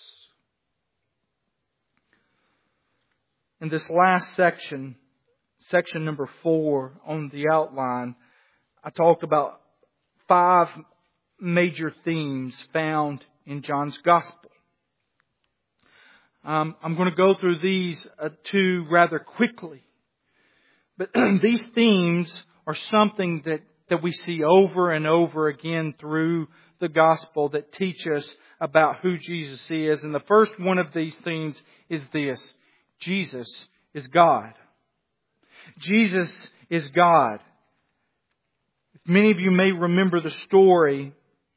In this last section, section number four on the outline, I talked about five major themes found in John's Gospel. Um, I'm going to go through these uh, two rather quickly. But these themes are something that, that we see over and over again through the Gospel that teach us about who Jesus is. And the first one of these themes is this: Jesus is God. Jesus is God. Many of you may remember the story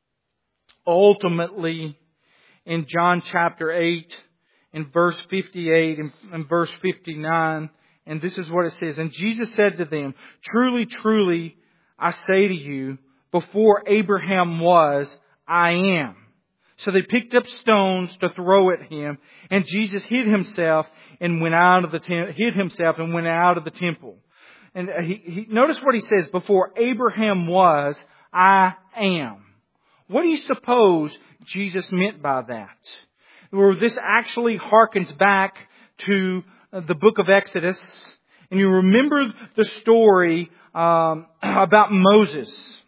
ultimately in John chapter eight, in verse fifty-eight and, and verse fifty-nine. And this is what it says. And Jesus said to them, truly, truly, I say to you, before Abraham was, I am. So they picked up stones to throw at Him, and Jesus hid himself and went out of the tem- hid himself and went out of the temple. And he, he notice what He says: before Abraham was, I am. What do you suppose Jesus meant by that? Well, this actually harkens back to the book of Exodus, and you remember the story um, about Moses.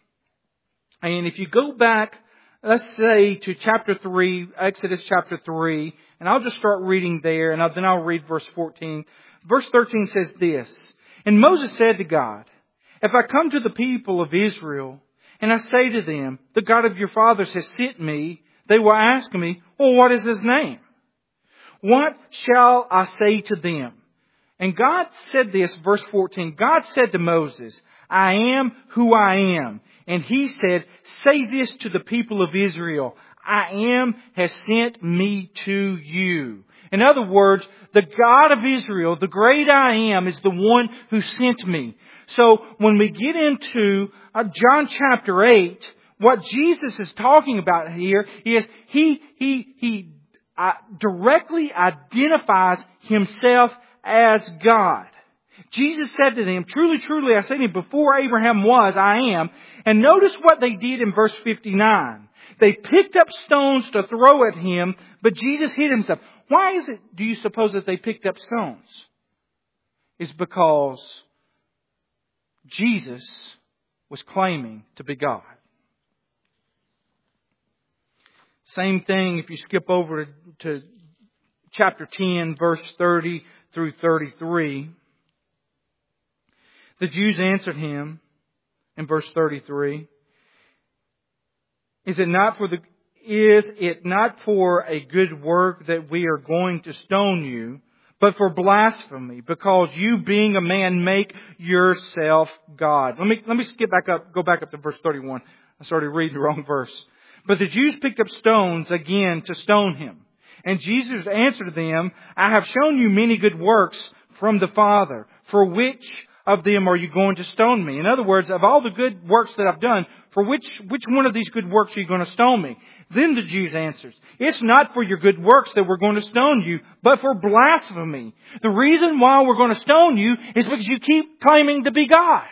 And if you go back, let's say, to chapter three, Exodus chapter three, and I'll just start reading there, and then I'll read verse fourteen. Verse thirteen says this: And Moses said to God, if I come to the people of Israel, and I say to them, the God of your fathers has sent me, they will ask me, well, what is His name? What shall I say to them? And God said this, verse fourteen, God said to Moses, I am who I am. And He said, say this to the people of Israel, I am has sent me to you. In other words, the God of Israel, the great I am, is the one who sent me. So when we get into uh, John chapter eight, what Jesus is talking about here is He, He, He uh, directly identifies Himself as God. Jesus said to them, truly, truly, I say to you, before Abraham was, I am. And notice what they did in verse fifty-nine. They picked up stones to throw at Him, but Jesus hid Himself. Why is it, do you suppose, that they picked up stones? It's because Jesus was claiming to be God. Same thing if you skip over to chapter ten, verse thirty through thirty-three. The Jews answered Him in verse thirty-three. Is it not for the is it not for a good work that we are going to stone you, but for blasphemy, because you, being a man, make yourself God? Let me let me skip back up, go back up to verse thirty-one. I started reading the wrong verse. But the Jews picked up stones again to stone Him. And Jesus answered them, I have shown you many good works from the Father. For which of them are you going to stone me? In other words, of all the good works that I've done, for which, which one of these good works are you going to stone me? Then the Jews answered, it's not for your good works that we're going to stone you, but for blasphemy. The reason why we're going to stone you is because you keep claiming to be God.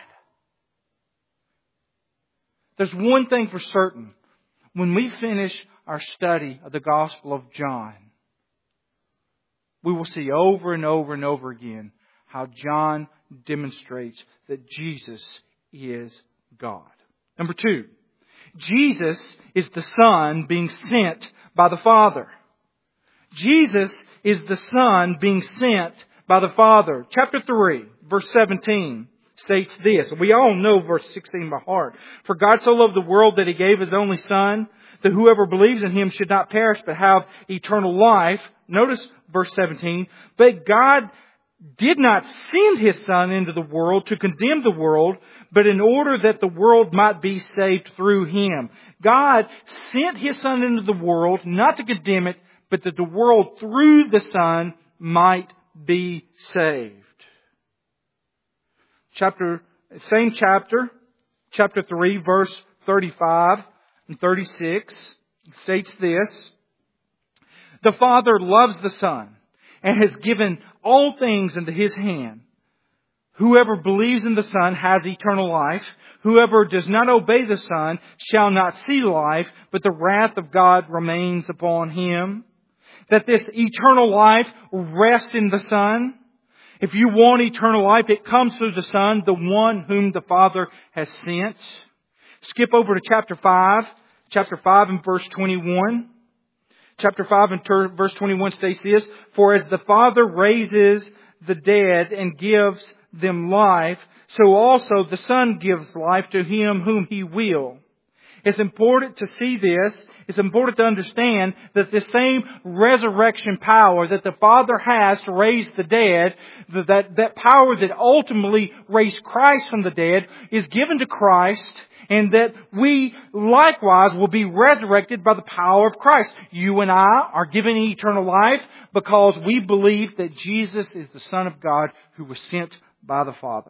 There's one thing for certain. When we finish our study of the Gospel of John, we will see over and over and over again how John demonstrates that Jesus is God. Number two, Jesus is the Son being sent by the Father. Jesus is the Son being sent by the Father. Chapter three, verse seventeen states this. We all know verse sixteen by heart. For God so loved the world that He gave His only Son, that whoever believes in Him should not perish but have eternal life. Notice verse seventeen. But God did not send His Son into the world to condemn the world, but in order that the world might be saved through Him. God sent His Son into the world not to condemn it, but that the world through the Son might be saved. Chapter, same chapter, chapter three, verse thirty-five and thirty-six states this. The Father loves the Son and has given all things into His hand. Whoever believes in the Son has eternal life. Whoever does not obey the Son shall not see life, but the wrath of God remains upon him. That this eternal life rests in the Son. If you want eternal life, it comes through the Son, the one whom the Father has sent. Skip over to chapter five. Chapter five and verse twenty-one. Chapter five and verse twenty-one states this. For as the Father raises the dead and gives them life, so also the Son gives life to him whom He will. It's important to see this. It's important to understand that the same resurrection power that the Father has to raise the dead, that, that power that ultimately raised Christ from the dead, is given to Christ, and that we likewise will be resurrected by the power of Christ. You and I are given eternal life because we believe that Jesus is the Son of God who was sent by the Father.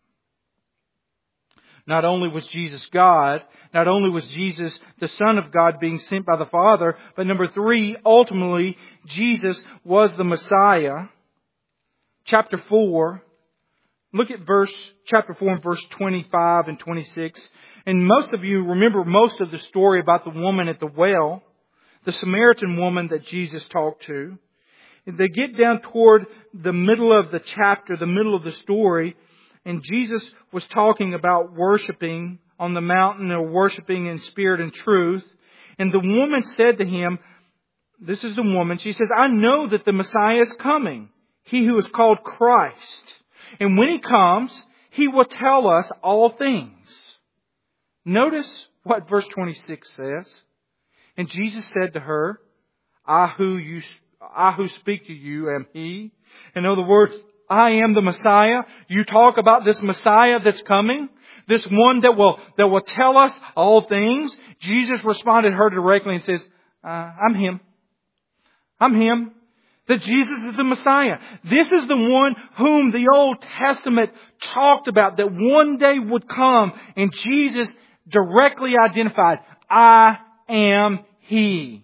Not only was Jesus God, not only was Jesus the Son of God being sent by the Father, but number three, ultimately, Jesus was the Messiah. Chapter four, look at verse, chapter four and verse twenty-five and twenty-six. And most of you remember most of the story about the woman at the well, the Samaritan woman that Jesus talked to. They get down toward the middle of the chapter, the middle of the story, and Jesus was talking about worshiping on the mountain or worshiping in spirit and truth. And the woman said to Him, this is the woman, she says, I know that the Messiah is coming, He who is called Christ. And when He comes, He will tell us all things. Notice what verse twenty-six says. And Jesus said to her, I who, you, I who speak to you am He. In other words, I am the Messiah. You talk about this Messiah that's coming, this one that will that will tell us all things. Jesus responded to her directly and says, uh, I'm Him. I'm Him. That Jesus is the Messiah. This is the one whom the Old Testament talked about, that one day would come, and Jesus directly identified, I am He.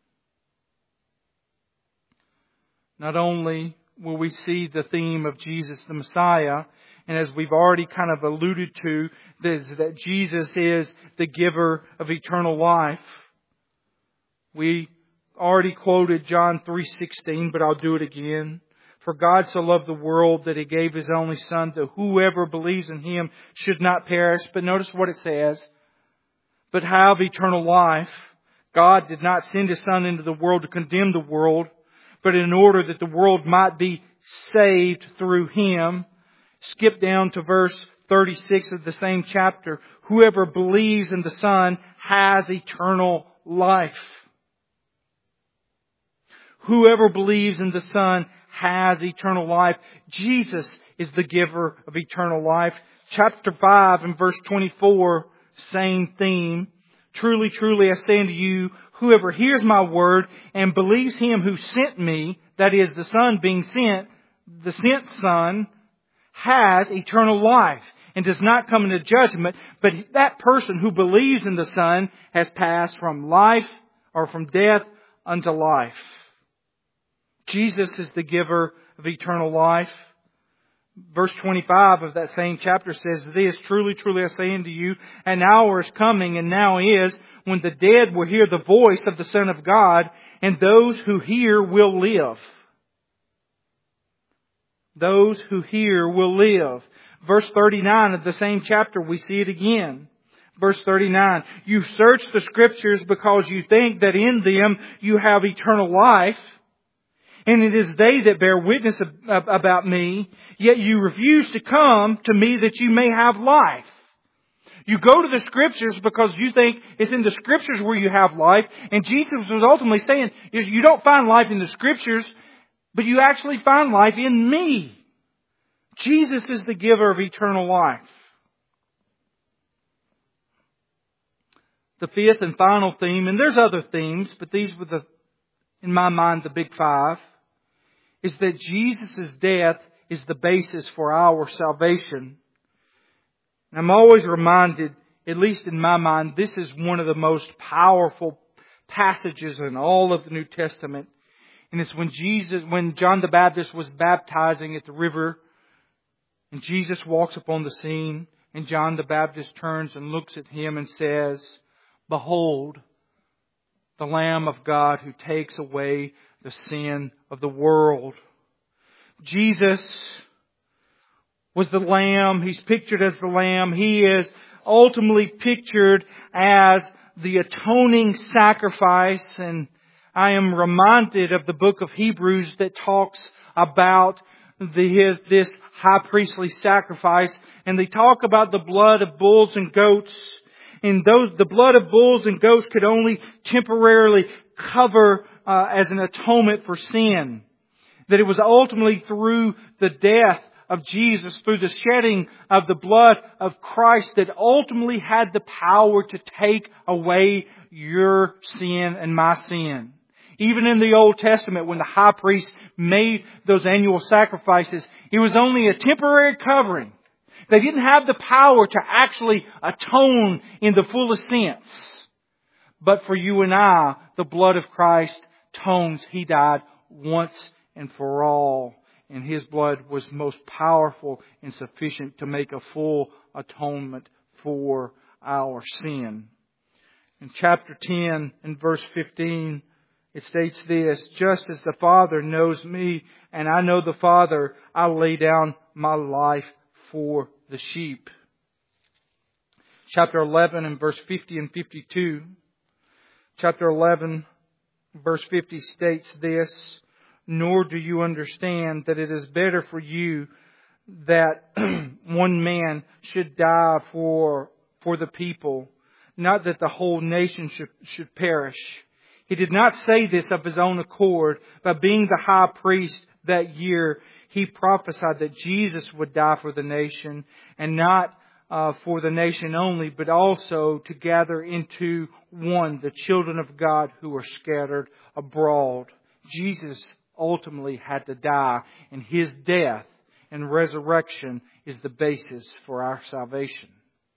Not only will we see the theme of Jesus the Messiah, and as we've already kind of alluded to, that Jesus is the giver of eternal life. We already quoted John three sixteen, but I'll do it again. For God so loved the world that He gave His only Son, that whoever believes in Him should not perish. But notice what it says, but have eternal life. God did not send His Son into the world to condemn the world, but in order that the world might be saved through Him. Skip down to verse thirty-six of the same chapter. Whoever believes in the Son has eternal life. Whoever believes in the Son has eternal life. Jesus is the giver of eternal life. Chapter five and verse twenty-four, same theme. Truly, truly, I say unto you, whoever hears my word and believes Him who sent me, that is, the Son being sent, the sent Son, has eternal life and does not come into judgment, but that person who believes in the Son has passed from life or from death unto life. Jesus is the giver of eternal life. Verse twenty-five of that same chapter says this, truly, truly, I say unto you, an hour is coming, and now is, when the dead will hear the voice of the Son of God, and those who hear will live. Those who hear will live. Verse thirty-nine of the same chapter, we see it again. Verse thirty-nine, you search the Scriptures because you think that in them you have eternal life. and it is they that bear witness about me, yet you refuse to come to me that you may have life. You go to the Scriptures because you think it's in the Scriptures where you have life, and Jesus was ultimately saying, you don't find life in the Scriptures, but you actually find life in me. Jesus is the giver of eternal life. The fifth and final theme, and there's other themes, but these were the, in my mind, the big five, is that Jesus' death is the basis for our salvation. And I'm always reminded, at least in my mind, this is one of the most powerful passages in all of the New Testament. And it's when Jesus, when John the Baptist was baptizing at the river, and Jesus walks upon the scene, and John the Baptist turns and looks at him and says, "Behold, the Lamb of God who takes away the sin of the world." Jesus was the Lamb. He's pictured as the Lamb. He is ultimately pictured as the atoning sacrifice. And I am reminded of the book of Hebrews that talks about the, his, this high priestly sacrifice. And they talk about the blood of bulls and goats. And those, the blood of bulls and goats could only temporarily cover uh, as an atonement for sin. That it was ultimately through the death of Jesus, through the shedding of the blood of Christ, that ultimately had the power to take away your sin and my sin. Even in the Old Testament, when the high priest made those annual sacrifices, it was only a temporary covering. They didn't have the power to actually atone in the fullest sense. But for you and I, the blood of Christ atones. He died once and for all. And His blood was most powerful and sufficient to make a full atonement for our sin. In chapter ten and verse fifteen, it states this: "Just as the Father knows me, and I know the Father, I lay down my life for the sheep." Chapter eleven and verse fifty and fifty-two. Chapter eleven, verse fifty states this: "Nor do you understand that it is better for you that one man should die for, for the people, not that the whole nation should, should perish." He did not say this of His own accord, but being the high priest that year, He prophesied that Jesus would die for the nation, and not uh, for the nation only, but also to gather into one the children of God who are scattered abroad. Jesus ultimately had to die, and His death and resurrection is the basis for our salvation.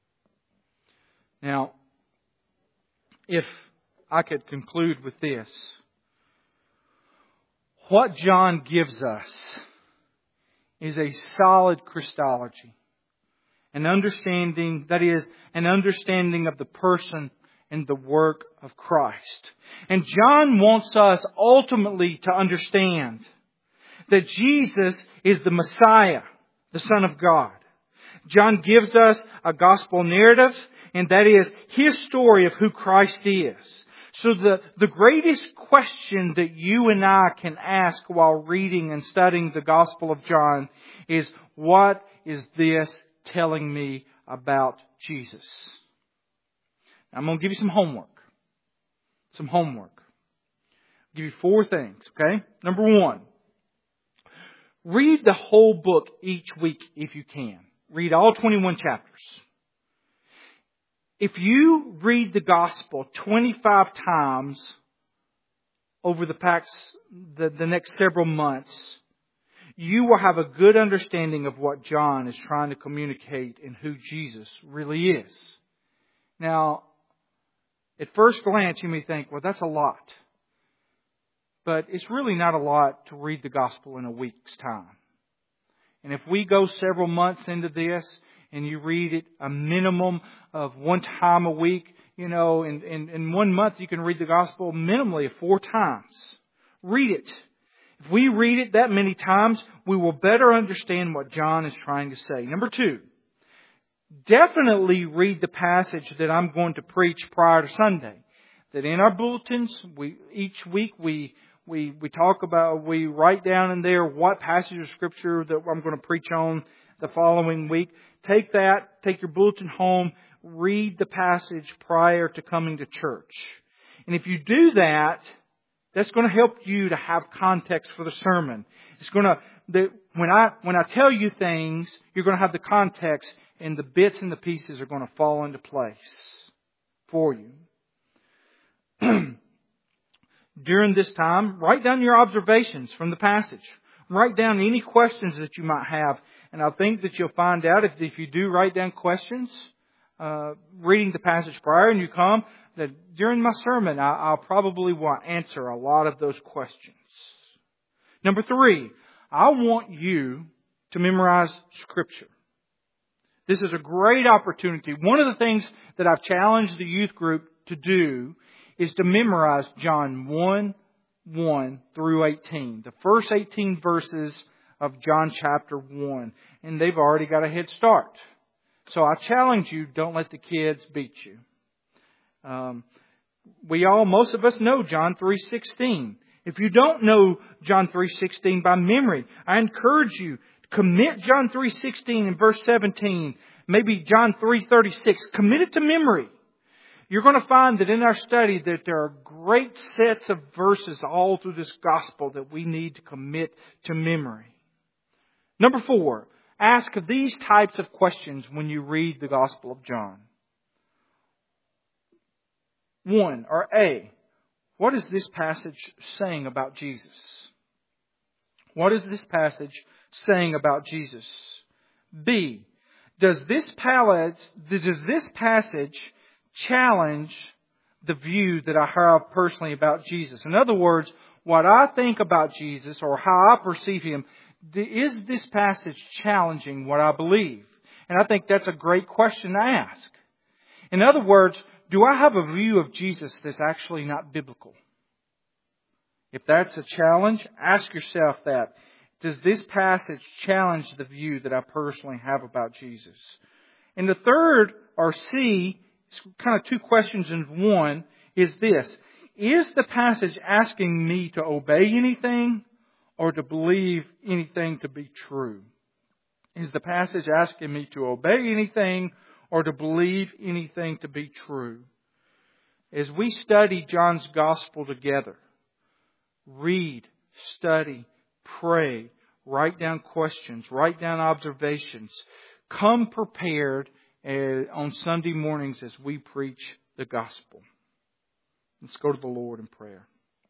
Now, if I could conclude with this, what John gives us is a solid Christology, an understanding, that is, an understanding of the person and the work of Christ. And John wants us ultimately to understand that Jesus is the Messiah, the Son of God. John gives us a gospel narrative, and that is His story of who Christ is. So the, the greatest question that you and I can ask while reading and studying the Gospel of John is, what is this telling me about Jesus? I'm going to give you some homework. Some homework. I'll give you four things, okay? Number one, read the whole book each week if you can. Read all twenty-one chapters. If you read the Gospel twenty-five times over the, past, the, the next several months, you will have a good understanding of what John is trying to communicate and who Jesus really is. Now, at first glance, you may think, well, that's a lot. But it's really not a lot to read the Gospel in a week's time. And if we go several months into this, and you read it a minimum of one time a week, you know, in, in, in one month you can read the Gospel minimally four times. Read it. If we read it that many times, we will better understand what John is trying to say. Number two, definitely read the passage that I'm going to preach prior to Sunday. That in our bulletins, we each week we We we talk about, we write down in there what passage of Scripture that I'm going to preach on the following week. Take that, take your bulletin home, read the passage prior to coming to church. And if you do that, that's going to help you to have context for the sermon. It's going to, the, when I when I tell you things, you're going to have the context, and the bits and the pieces are going to fall into place for you. During this time, write down your observations from the passage. Write down any questions that you might have. And I think that you'll find out if, if you do write down questions, uh, reading the passage prior and you come, that during my sermon, I, I'll probably want to answer a lot of those questions. Number three, I want you to memorize Scripture. This is a great opportunity. One of the things that I've challenged the youth group to do is to memorize John one, one through eighteen. The first eighteen verses of John chapter one. And they've already got a head start. So I challenge you, don't let the kids beat you. Um, we all, most of us know John three sixteen. If you don't know John three sixteen by memory, I encourage you to commit John three sixteen and verse seventeen. Maybe John three thirty-six. Commit it to memory. You're going to find that in our study that there are great sets of verses all through this gospel that we need to commit to memory. Number four, ask these types of questions when you read the Gospel of John. One, or A, what is this passage saying about Jesus? What is this passage saying about Jesus? B, does this palace, does this passage challenge the view that I have personally about Jesus? In other words, what I think about Jesus or how I perceive Him, is this passage challenging what I believe? And I think that's a great question to ask. In other words, do I have a view of Jesus that's actually not biblical? If that's a challenge, ask yourself that. Does this passage challenge the view that I personally have about Jesus? And the third, or C, it's kind of two questions in one, is this. Is the passage asking me to obey anything or to believe anything to be true? Is the passage asking me to obey anything or to believe anything to be true? As we study John's Gospel together, read, study, pray, write down questions, write down observations, come prepared on Sunday mornings as we preach the gospel. Let's go to the Lord in prayer.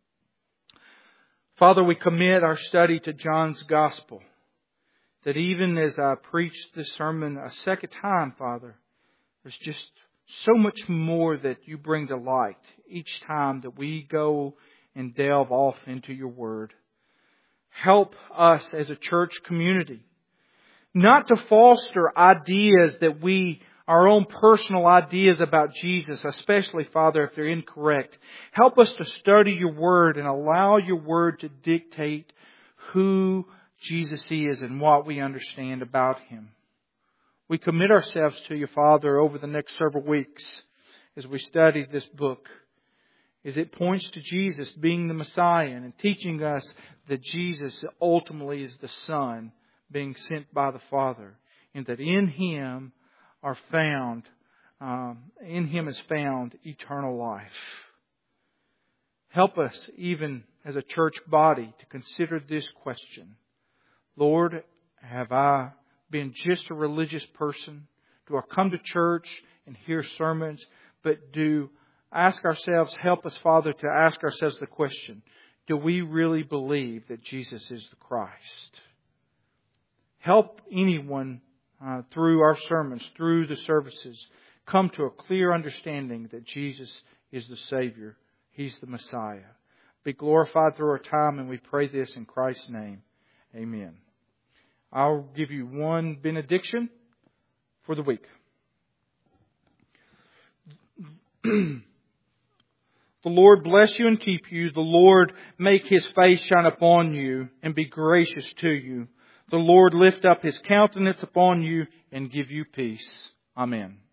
Father, we commit our study to John's gospel. That even as I preach this sermon a second time, Father, there's just so much more that you bring to light each time that we go and delve off into your word. Help us as a church community not to foster ideas that we, our own personal ideas about Jesus, especially, Father, if they're incorrect. Help us to study your word and allow your word to dictate who Jesus is and what we understand about Him. We commit ourselves to you, Father, over the next several weeks as we study this book, as it points to Jesus being the Messiah and teaching us that Jesus ultimately is the Son being sent by the Father, and that in Him are found, um, in Him is found eternal life. Help us, even as a church body, to consider this question. Lord, have I been just a religious person? Do I come to church and hear sermons? But do ask ourselves, help us, Father, to ask ourselves the question, do we really believe that Jesus is the Christ? Help anyone uh, through our sermons, through the services, come to a clear understanding that Jesus is the Savior. He's the Messiah. Be glorified through our time, and we pray this in Christ's name. Amen. I'll give you one benediction for the week. The Lord bless you and keep you. The Lord make His face shine upon you and be gracious to you. The Lord lift up His countenance upon you and give you peace. Amen.